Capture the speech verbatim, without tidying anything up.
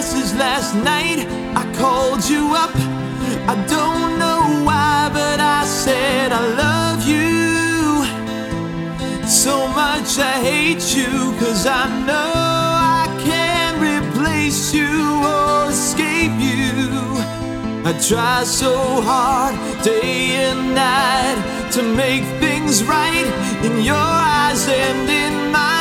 message last night. I called you up. I don't know why, but I said I love you so much. I hate you, 'cause I know I can't replace you or escape you. I try so hard day and night to make things right in your eyes and in mine.